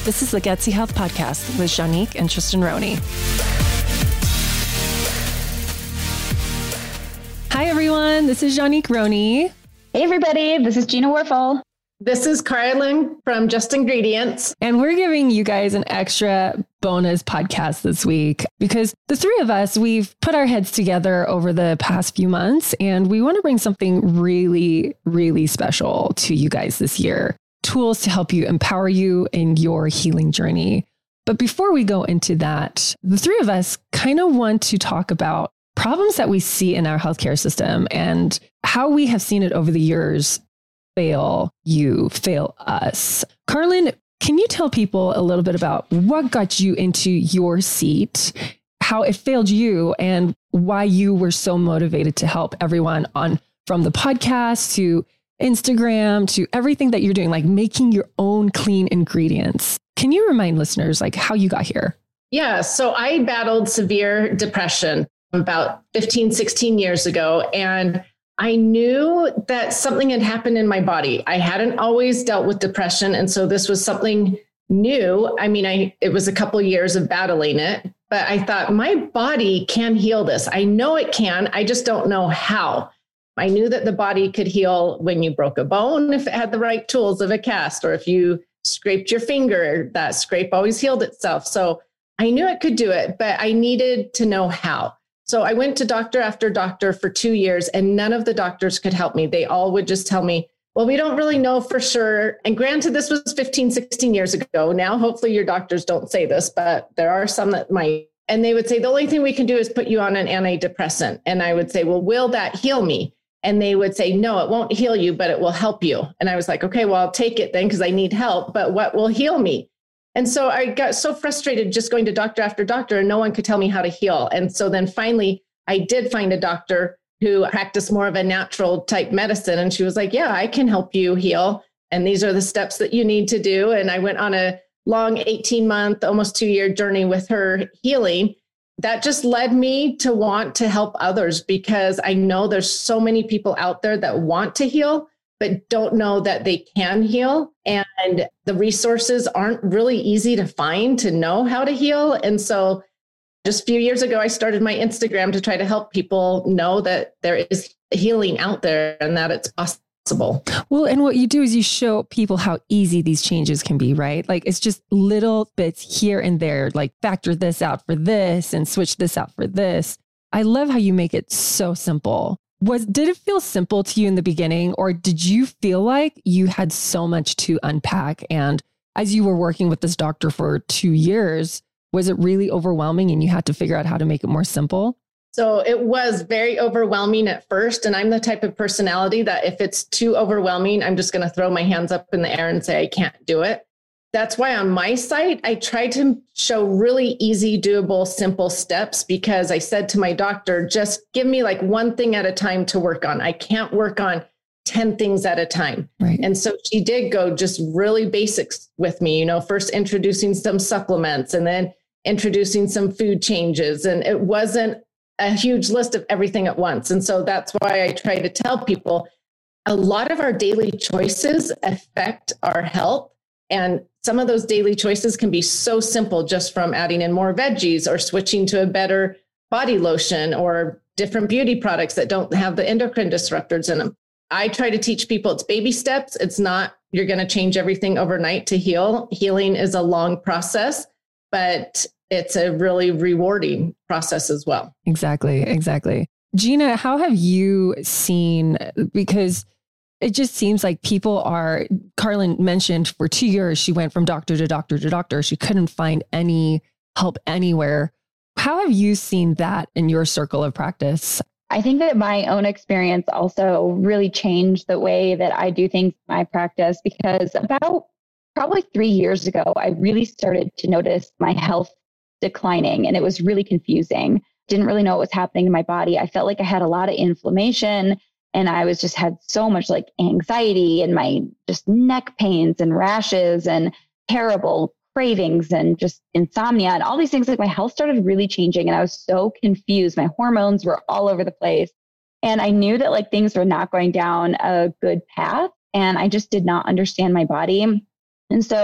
This is the Gutsy Health Podcast with Janique and Tristan Roney. Hi, everyone. This is Janique Roney. Hey, everybody. This is Gina Warfel. This is Carlin from Just Ingredients. And we're giving you guys an extra bonus podcast this week because the three of us, we've put our heads together over the past few months and we want to bring something really, really special to you guys this year. Tools to help you empower you in your healing journey. But before we go into that, the three of us kind of want to talk about problems that we see in our healthcare system and how we have seen it over the years fail you, fail us. Carlin, can you tell people a little bit about what got you into your seat, how it failed you, and why you were so motivated to help everyone on from the podcast to Instagram to everything that you're doing, like making your own clean ingredients. Can you remind listeners like how you got here? Yeah. So I battled severe depression about 15, 16 years ago. And I knew that something had happened in my body. I hadn't always dealt with depression. And so this was something new. I mean, it was a couple of years of battling it, but I thought my body can heal this. I know it can. I just don't know how. I knew that the body could heal when you broke a bone, if it had the right tools of a cast, or if you scraped your finger, that scrape always healed itself. So I knew it could do it, but I needed to know how. So I went to doctor after doctor for 2 years and none of the doctors could help me. They all would just tell me, well, we don't really know for sure. And granted, this was 15, 16 years ago. Now, hopefully your doctors don't say this, but there are some that might. And they would say, the only thing we can do is put you on an antidepressant. And I would say, well, will that heal me? And they would say, no, it won't heal you, but it will help you. And I was like, okay, well, I'll take it then because I need help, but what will heal me? And so I got so frustrated just going to doctor after doctor and no one could tell me how to heal. And so then finally, I did find a doctor who practiced more of a natural type medicine. And she was like, yeah, I can help you heal. And these are the steps that you need to do. And I went on a long 18-month, almost 2-year journey with her healing. That just led me to want to help others because I know there's so many people out there that want to heal, but don't know that they can heal. And the resources aren't really easy to find to know how to heal. And so just a few years ago, I started my Instagram to try to help people know that there is healing out there and that it's possible. Well, and what you do is you show people how easy these changes can be, right? Like it's just little bits here and there, like factor this out for this and switch this out for this. I love how you make it so simple. Did it feel simple to you in the beginning, or did you feel like you had so much to unpack? And as you were working with this doctor for 2 years, was it really overwhelming and you had to figure out how to make it more simple? So it was very overwhelming at first. And I'm the type of personality that if it's too overwhelming, I'm just going to throw my hands up in the air and say, I can't do it. That's why on my site, I try to show really easy, doable, simple steps because I said to my doctor, just give me like one thing at a time to work on. I can't work on 10 things at a time. Right. And so she did go just really basics with me, first introducing some supplements and then introducing some food changes. And it wasn't a huge list of everything at once. And so that's why I try to tell people a lot of our daily choices affect our health. And some of those daily choices can be so simple, just from adding in more veggies or switching to a better body lotion or different beauty products that don't have the endocrine disruptors in them. I try to teach people it's baby steps. It's not, you're going to change everything overnight to heal. Healing is a long process, but it's a really rewarding process as well. Exactly. Gina, how have you seen, because it just seems like Carlin mentioned for 2 years, she went from doctor to doctor to doctor. She couldn't find any help anywhere. How have you seen that in your circle of practice? I think that my own experience also really changed the way that I do things in my practice because about probably 3 years ago, I really started to notice my health declining and it was really confusing. Didn't really know what was happening in my body. I felt like I had a lot of inflammation and I had so much like anxiety and my just neck pains and rashes and terrible cravings and just insomnia and all these things. Like my health started really changing and I was so confused. My hormones were all over the place. And I knew that like things were not going down a good path and I just did not understand my body. And so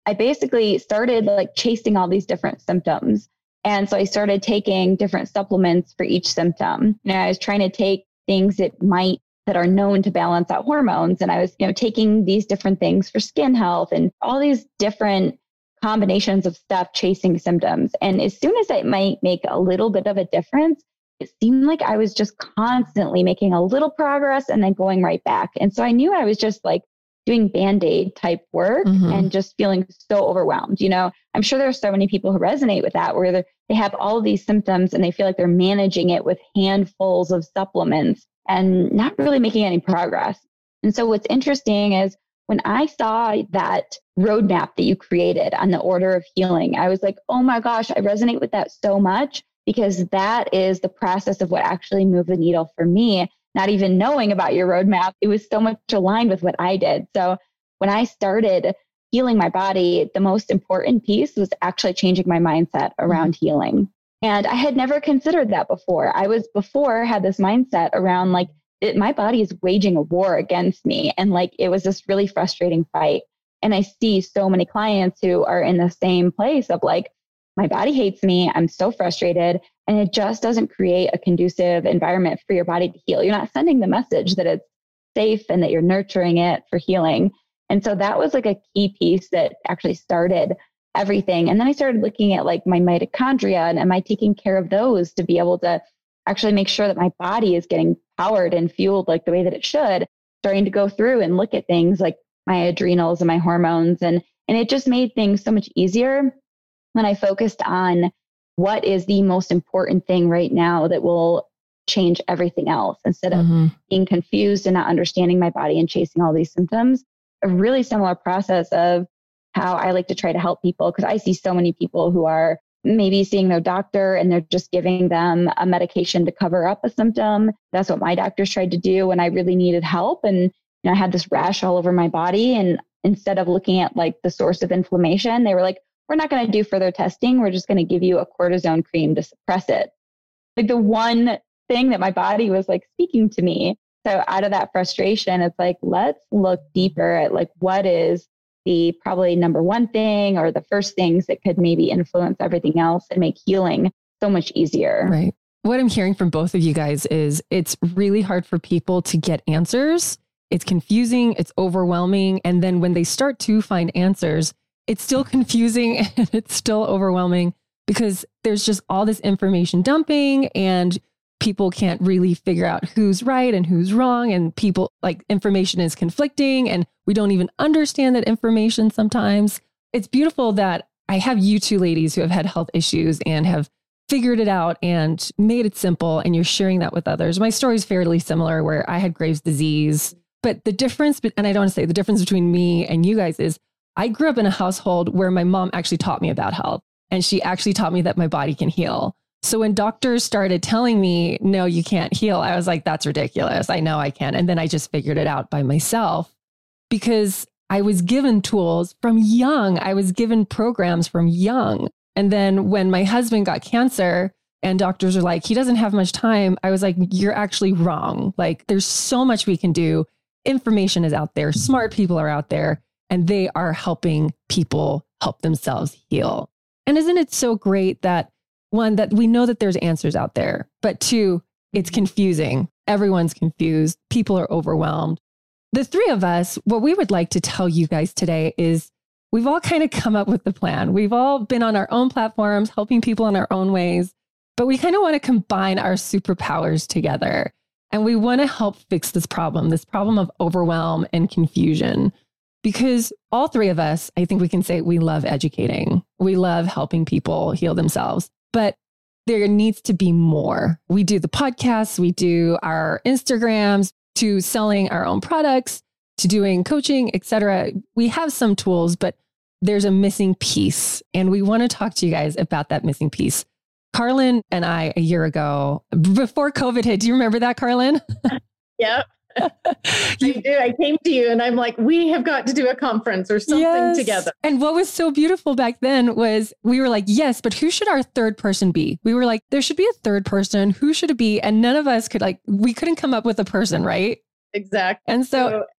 I basically started like chasing all these different symptoms. And so I started taking different supplements for each symptom. I was trying to take things that are known to balance out hormones. And I was, taking these different things for skin health and all these different combinations of stuff chasing symptoms. And as soon as it might make a little bit of a difference, it seemed like I was just constantly making a little progress and then going right back. And so I knew I was just like doing Band-Aid type work and just feeling so overwhelmed. I'm sure there are so many people who resonate with that, where they have all of these symptoms and they feel like they're managing it with handfuls of supplements and not really making any progress. And so what's interesting is when I saw that roadmap that you created on the order of healing, I was like, oh my gosh, I resonate with that so much, because that is the process of what actually moved the needle for me. Not even knowing about your roadmap, it was so much aligned with what I did. So when I started healing my body, the most important piece was actually changing my mindset around healing. And I had never considered that before. I had this mindset around like, my body is waging a war against me. And like, it was this really frustrating fight. And I see so many clients who are in the same place of like, my body hates me. I'm so frustrated. And it just doesn't create a conducive environment for your body to heal. You're not sending the message that it's safe and that you're nurturing it for healing. And so that was like a key piece that actually started everything. And then I started looking at like my mitochondria and am I taking care of those to be able to actually make sure that my body is getting powered and fueled like the way that it should, starting to go through and look at things like my adrenals and my hormones. And it just made things so much easier when I focused on what is the most important thing right now that will change everything else, instead of being confused and not understanding my body and chasing all these symptoms. A really similar process of how I like to try to help people, because I see so many people who are maybe seeing their doctor and they're just giving them a medication to cover up a symptom. That's what my doctors tried to do when I really needed help. And I had this rash all over my body. And instead of looking at like the source of inflammation, they were like, we're not going to do further testing. We're just going to give you a cortisone cream to suppress it. Like the one thing that my body was like speaking to me. So out of that frustration, it's like, let's look deeper at like what is the probably number one thing or the first things that could maybe influence everything else and make healing so much easier. Right. What I'm hearing from both of you guys is it's really hard for people to get answers. It's confusing, it's overwhelming. And then when they start to find answers, it's still confusing and it's still overwhelming because there's just all this information dumping and people can't really figure out who's right and who's wrong. And people like information is conflicting and we don't even understand that information sometimes. It's beautiful that I have you two ladies who have had health issues and have figured it out and made it simple. And you're sharing that with others. My story is fairly similar where I had Graves' disease, but the difference, and I don't want to say the difference between me and you guys is I grew up in a household where my mom actually taught me about health and she actually taught me that my body can heal. So when doctors started telling me, no, you can't heal, I was like, that's ridiculous. I know I can. And then I just figured it out by myself because I was given tools from young. I was given programs from young. And then when my husband got cancer and doctors were like, he doesn't have much time, I was like, you're actually wrong. Like there's so much we can do. Information is out there. Smart people are out there. And they are helping people help themselves heal. And isn't it so great that one, that we know that there's answers out there, but two, it's confusing. Everyone's confused. People are overwhelmed. The three of us, what we would like to tell you guys today is we've all kind of come up with the plan. We've all been on our own platforms, helping people in our own ways, but we kind of want to combine our superpowers together. And we want to help fix this problem of overwhelm and confusion. Because all three of us, I think we can say we love educating. We love helping people heal themselves, but there needs to be more. We do the podcasts, we do our Instagrams, to selling our own products, to doing coaching, etc. We have some tools, but there's a missing piece. And we want to talk to you guys about that missing piece. Carlin and I, a year ago, before COVID hit, do you remember that, Carlin? Yep. I do. I came to you and I'm like, we have got to do a conference or something together. And what was so beautiful back then was we were like, yes, but who should our third person be? We were like, there should be a third person. Who should it be? And none of us could we couldn't come up with a person, right? Exactly. And so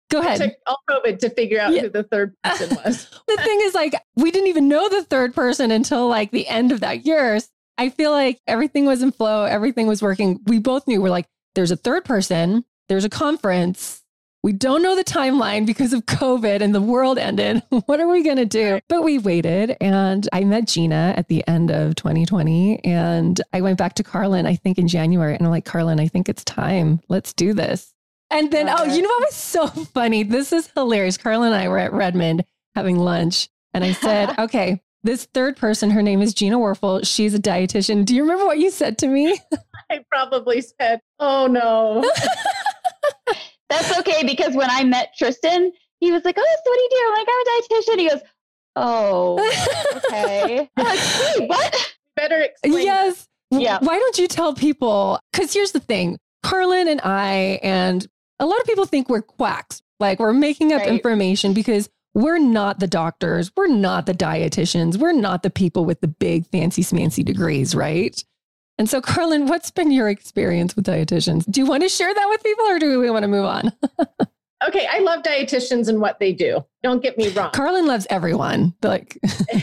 Go ahead. It took all COVID to figure out who the third person was. The thing is, like, we didn't even know the third person until like the end of that year. I feel like everything was in flow. Everything was working. We both knew we're like, there's a third person. There's a conference. We don't know the timeline because of COVID and the world ended. What are we going to do? But we waited, and I met Gina at the end of 2020, and I went back to Carlin, I think in January, and I'm like, Carlin, I think it's time. Let's do this. And then, you know what was so funny? This is hilarious. Carlin and I were at Redmond having lunch, and I said, okay, this third person, her name is Gina Werfel. She's a dietitian. Do you remember what you said to me? I probably said, oh no. That's okay, because when I met Tristan, he was like, oh, so what do you do? I'm like, I'm a dietitian. He goes, oh, okay. I'm like, wait, what? Better explain. Yes. Yeah. Why don't you tell people? Because here's the thing. Carlin and I, and a lot of people think we're quacks. Like we're making up information because we're not the doctors. We're not the dietitians. We're not the people with the big fancy smancy degrees, right? And so, Carlin, what's been your experience with dietitians? Do you want to share that with people, or do we want to move on? Okay, I love dietitians and what they do. Don't get me wrong. Carlin loves everyone. But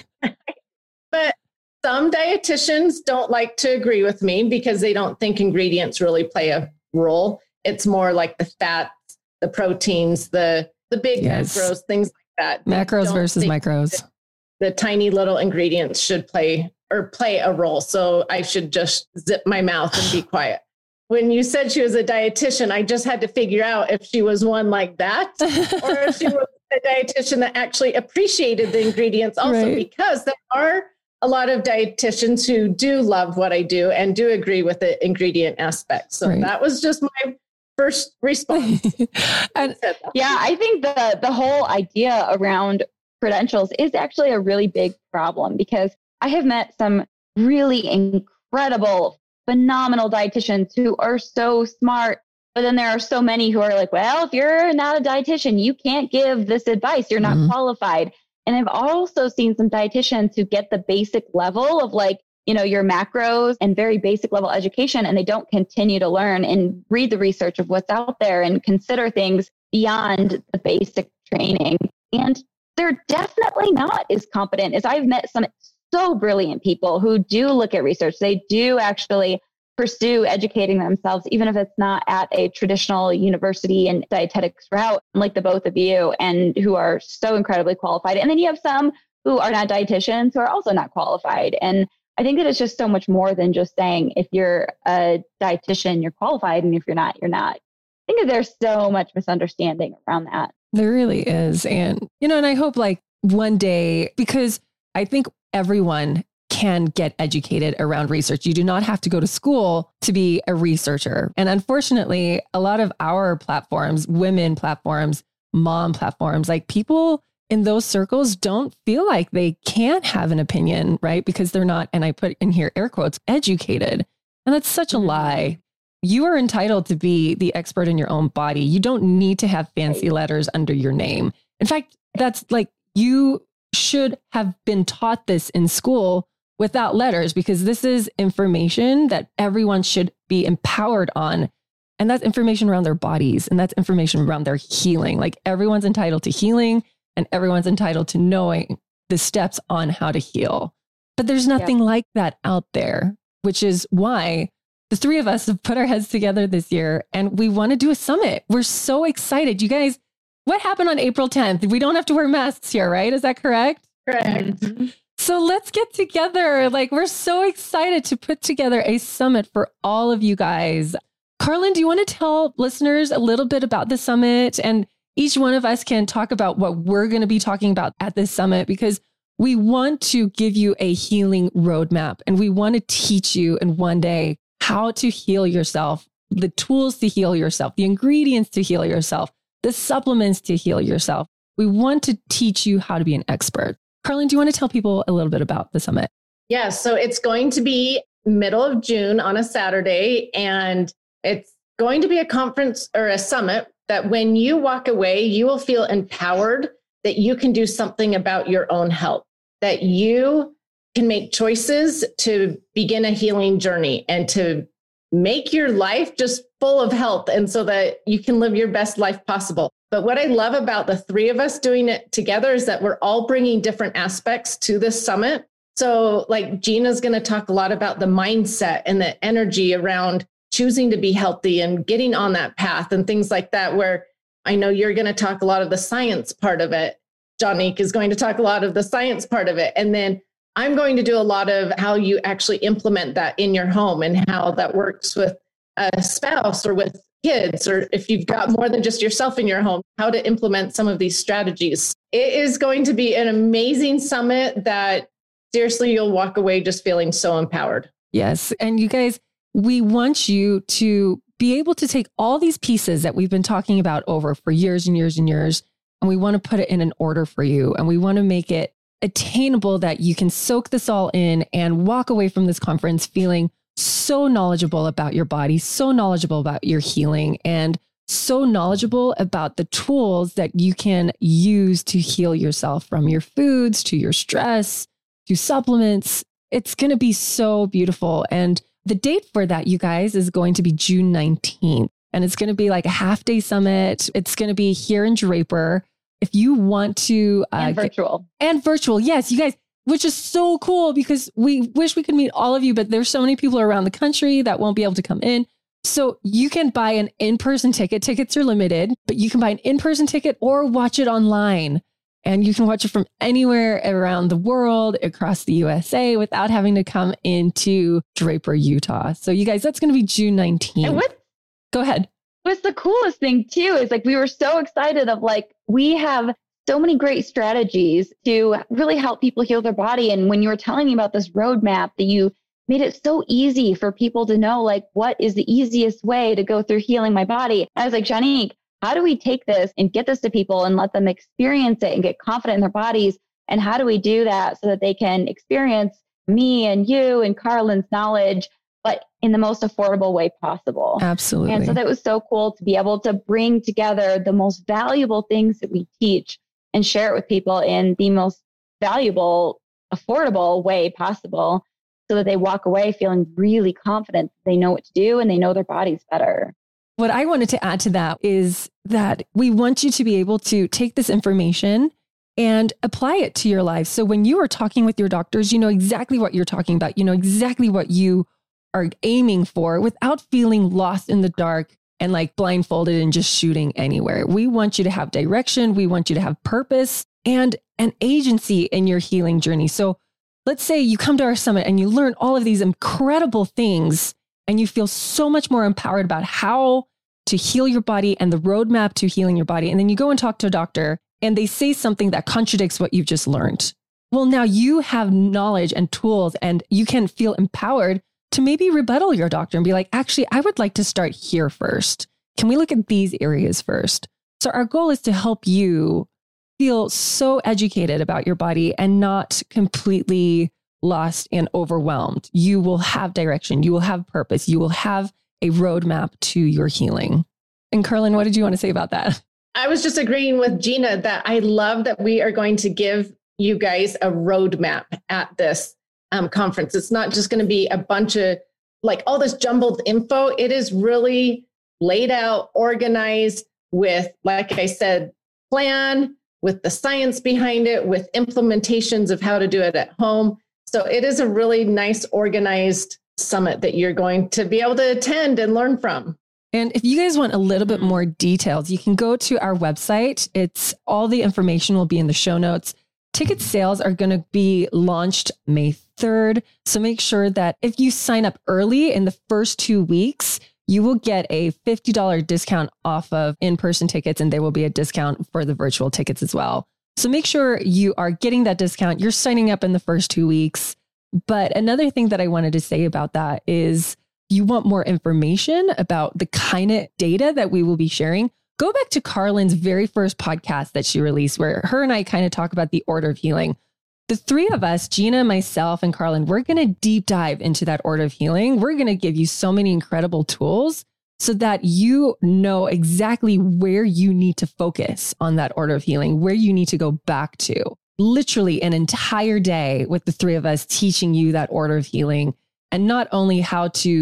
some dietitians don't like to agree with me because they don't think ingredients really play a role. It's more like the fats, the proteins, the big macros, things like that. Macros versus micros. The tiny little ingredients should play a role. So I should just zip my mouth and be quiet. When you said she was a dietitian, I just had to figure out if she was one like that or if she was a dietitian that actually appreciated the ingredients also, because there are a lot of dietitians who do love what I do and do agree with the ingredient aspect. So that was just my first response. Yeah, I think the whole idea around credentials is actually a really big problem, because I have met some really incredible, phenomenal dietitians who are so smart, but then there are so many who are like, well, if you're not a dietitian, you can't give this advice. You're not qualified. And I've also seen some dietitians who get the basic level of like, you know, your macros and very basic level education, and they don't continue to learn and read the research of what's out there and consider things beyond the basic training. And they're definitely not as competent as I've met some so brilliant people who do look at research. They do actually pursue educating themselves, even if it's not at a traditional university and dietetics route, like the both of you, and who are so incredibly qualified. And then you have some who are not dietitians who are also not qualified. And I think that it's just so much more than just saying, if you're a dietitian, you're qualified, and if you're not, you're not. I think that there's so much misunderstanding around that. There really is. And, you know, and I hope like one day, because I think everyone can get educated around research. You do not have to go to school to be a researcher. And unfortunately, a lot of our platforms, women platforms, mom platforms, like people in those circles don't feel like they can have an opinion, right? Because they're not, and I put in here air quotes, educated. And that's such a lie. You are entitled to be the expert in your own body. You don't need to have fancy letters under your name. In fact, that's like, you should have been taught this in school without letters, because this is information that everyone should be empowered on. And that's information around their bodies, and that's information around their healing. Like everyone's entitled to healing, and everyone's entitled to knowing the steps on how to heal. But there's nothing like that out there, which is why the three of us have put our heads together this year, and we want to do a summit. We're so excited. You guys, what happened on April 10th? We don't have to wear masks here, right? Is that correct? Correct. So let's get together. Like, we're so excited to put together a summit for all of you guys. Carlin, do you want to tell listeners a little bit about the summit? And each one of us can talk about what we're going to be talking about at this summit, because we want to give you a healing roadmap, and we want to teach you in one day how to heal yourself, the tools to heal yourself, the ingredients to heal yourself, the supplements to heal yourself. We want to teach you how to be an expert. Carlin, do you want to tell people a little bit about the summit? Yeah, so it's going to be middle of June on a Saturday, and it's going to be a conference or a summit that when you walk away, you will feel empowered that you can do something about your own health, that you can make choices to begin a healing journey and to make your life just full of health and so that you can live your best life possible. But what I love about the three of us doing it together is that we're all bringing different aspects to this summit. So like Gina's going to talk a lot about the mindset and the energy around choosing to be healthy and getting on that path and things like that, where I know you're going to talk a lot of the science part of it. Jonique is going to talk a lot of the science part of it. And then I'm going to do a lot of how you actually implement that in your home and how that works with a spouse or with kids, or if you've got more than just yourself in your home, how to implement some of these strategies. It is going to be an amazing summit that seriously, you'll walk away just feeling so empowered. Yes. And you guys, we want you to be able to take all these pieces that we've been talking about over for years and years and years, and we want to put it in an order for you. And we want to make it attainable that you can soak this all in and walk away from this conference feeling so knowledgeable about your body, so knowledgeable about your healing, and so knowledgeable about the tools that you can use to heal yourself, from your foods to your stress to supplements. It's going to be so beautiful. And the date for that, you guys, is going to be June 19th. And it's going to be like a half-day summit. It's going to be here in Draper. If you want to... and virtual. And virtual. Yes, you guys, which is so cool because we wish we could meet all of you, but there's so many people around the country that won't be able to come in. So you can buy an in-person ticket. Tickets are limited, but you can buy an in-person ticket or watch it online. And you can watch it from anywhere around the world, across the USA, without having to come into Draper, Utah. So you guys, that's going to be June 19th. And Go ahead. What's the coolest thing too is like, we were so excited of like, we have so many great strategies to really help people heal their body. And when you were telling me about this roadmap, that you made it so easy for people to know, like, what is the easiest way to go through healing my body? I was like, Jonique, how do we take this and get this to people and let them experience it and get confident in their bodies? And how do we do that so that they can experience me and you and Carlin's knowledge, but in the most affordable way possible? Absolutely. And so that was so cool to be able to bring together the most valuable things that we teach and share it with people in the most valuable, affordable way possible, so that they walk away feeling really confident they know what to do and they know their bodies better. What I wanted to add to that is that we want you to be able to take this information and apply it to your life. So when you are talking with your doctors, you know exactly what you're talking about. You know exactly what you are aiming for without feeling lost in the dark and like blindfolded and just shooting anywhere. We want you to have direction. We want you to have purpose and an agency in your healing journey. So let's say you come to our summit and you learn all of these incredible things and you feel so much more empowered about how to heal your body and the roadmap to healing your body. And then you go and talk to a doctor and they say something that contradicts what you've just learned. Well, now you have knowledge and tools and you can feel empowered to maybe rebuttal your doctor and be like, actually, I would like to start here first. Can we look at these areas first? So our goal is to help you feel so educated about your body and not completely lost and overwhelmed. You will have direction. You will have purpose. You will have a roadmap to your healing. And Carlin, what did you want to say about that? I was just agreeing with Gina that I love that we are going to give you guys a roadmap at this conference. It's not just going to be a bunch of like all this jumbled info. It is really laid out, organized with, like I said, plan, with the science behind it, with implementations of how to do it at home. So it is a really nice, organized summit that you're going to be able to attend and learn from. And if you guys want a little bit more details, you can go to our website. It's all the information will be in the show notes. Ticket sales are going to be launched May 3rd. So make sure that if you sign up early in the first 2 weeks, you will get a $50 discount off of in-person tickets, and there will be a discount for the virtual tickets as well. So make sure you are getting that discount. You're signing up in the first 2 weeks. But another thing that I wanted to say about that is you want more information about the kind of data that we will be sharing. Go back to Carlin's very first podcast that she released, where her and I kind of talk about the order of healing. The three of us, Gina, myself, and Carlin, we're going to deep dive into that order of healing. We're going to give you so many incredible tools so that you know exactly where you need to focus on that order of healing, where you need to go back to. Literally an entire day with the three of us teaching you that order of healing, and not only how to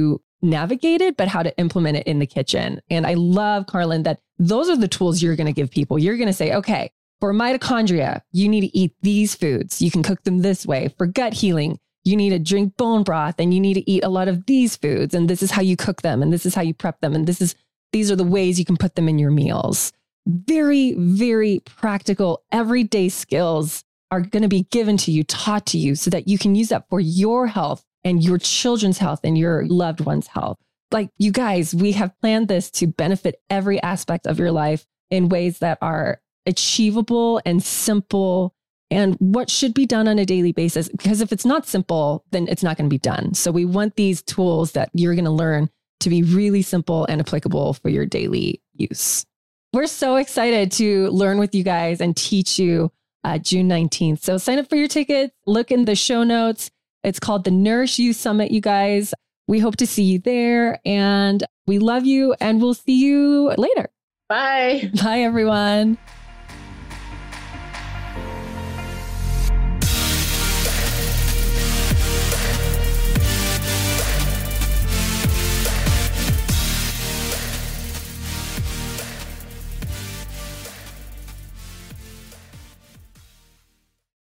navigate it, but how to implement it in the kitchen. And I love, Carlin, that those are the tools you're going to give people. You're going to say, okay, for mitochondria, you need to eat these foods. You can cook them this way. For gut healing, you need to drink bone broth and you need to eat a lot of these foods. And this is how you cook them. And this is how you prep them. And these are the ways you can put them in your meals. Very, very practical, everyday skills are going to be given to you, taught to you so that you can use that for your health and your children's health and your loved one's health. Like, you guys, we have planned this to benefit every aspect of your life in ways that are achievable and simple and what should be done on a daily basis. Because if it's not simple, then it's not going to be done. So we want these tools that you're going to learn to be really simple and applicable for your daily use. We're so excited to learn with you guys and teach you June 19th. So sign up for your tickets, look in the show notes. It's called the Nourish You Summit, you guys. We hope to see you there and we love you and we'll see you later. Bye. Bye, everyone.